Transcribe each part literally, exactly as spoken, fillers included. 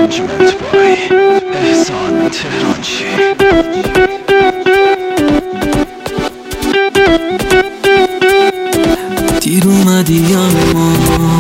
Arrangement by احسان تهرانچی. دیر اومدی اما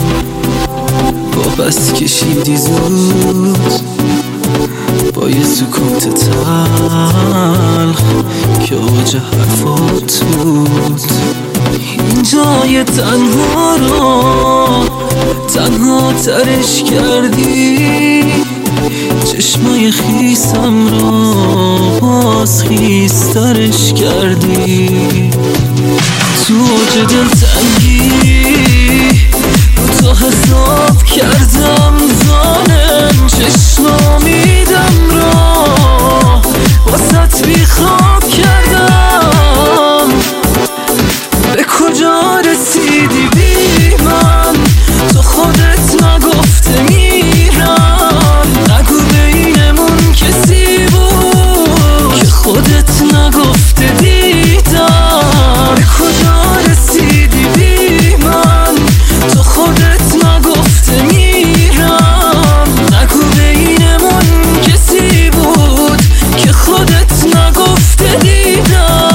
با بس کشیدی زود، با یه سکوت تلخ که اوج حرفات بود. این جای تنها رو تنها ترش کردی، چشمای خیسم رو باز خیسترش کردی. تو اوج دلتنگی رو تو حساب کردم، ظالم چشم امیدم رو واسط بیخواب کردم. به کجا رسیدی بی من؟ تو خودت نگفته میرم، نگو بینمون کسی بود که خودت نگفته دیدم. به کجا رسیدی بی من؟ تو خودت نگفته میرم، نگو بینمون کسی بود که خودت نگفته دیدم.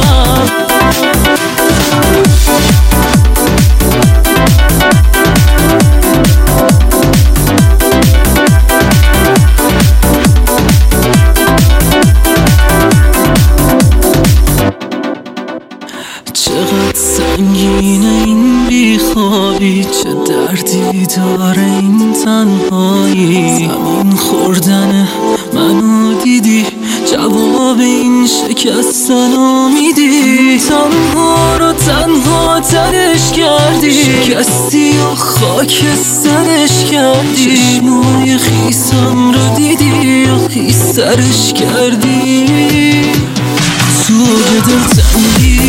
چقدر سنگینه این بیخوابی، چه دردی داره این تنهایی. زمین خوردن منو دیدی، جواب این شکستنو میدی. تنها رو تنها ترش کردی، شکستی و خاک سرش کردی. چشمای خیسم رو دیدی و خیسترش کردی. تو دلتنگی